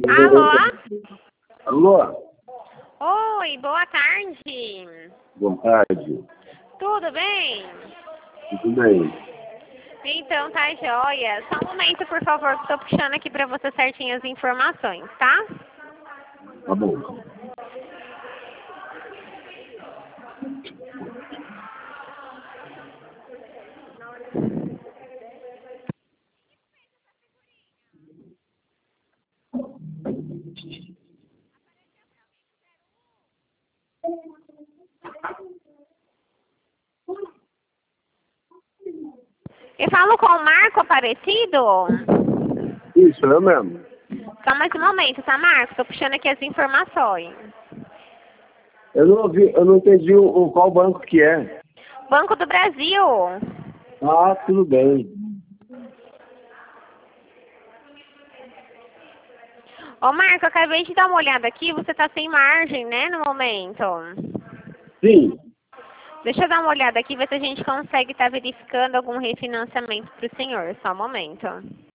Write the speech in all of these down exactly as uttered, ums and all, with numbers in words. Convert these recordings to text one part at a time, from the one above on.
Alô? Alô? Oi, boa tarde. Boa tarde. Tudo bem? Tudo bem? Então tá joia. Só um momento, por favor, que estou puxando aqui para você certinho as informações, tá? Tá bom. Eu falo com o Marco Aparecido? Isso, eu mesmo. Só mais um momento, tá, Marco? Estou puxando aqui as informações. Eu não ouvi, eu não entendi o, o- qual banco que é. Banco do Brasil. Ah, tudo bem. Ô, Marco, eu acabei de dar uma olhada aqui. Você tá sem margem, né, no momento? Sim. Deixa eu dar uma olhada aqui, ver se a gente consegue estar verificando algum refinanciamento para o senhor. Só um momento.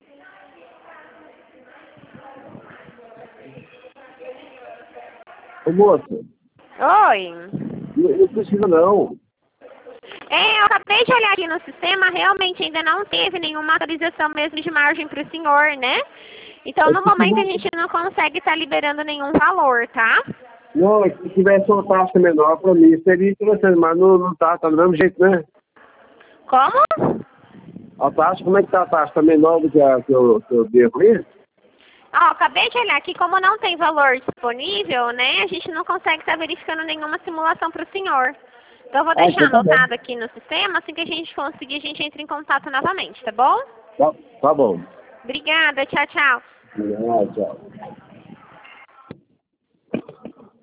Ô, moça, Oi. não, não precisa não. É, eu acabei de olhar aqui no sistema, realmente ainda não teve nenhuma atualização mesmo de margem para o senhor, né? Então, É no que se momento, a não, gente não consegue estar liberando nenhum valor, tá? não, é que se tivesse uma taxa menor para mim, seria interessante, mas não, não tá, tá do mesmo jeito, né? Como? A taxa, como é que tá a taxa? Tá menor do que a que eu, que eu devo aí? Ó, acabei de olhar aqui, como não tem valor disponível, né? A gente não consegue estar verificando nenhuma simulação para o senhor. Então, eu vou Ah, deixar então tá bom. anotado aqui no sistema, assim que a gente conseguir, a gente entra em contato novamente, tá bom? Tá, tá bom. Obrigada, tchau, tchau. Ah, tchau.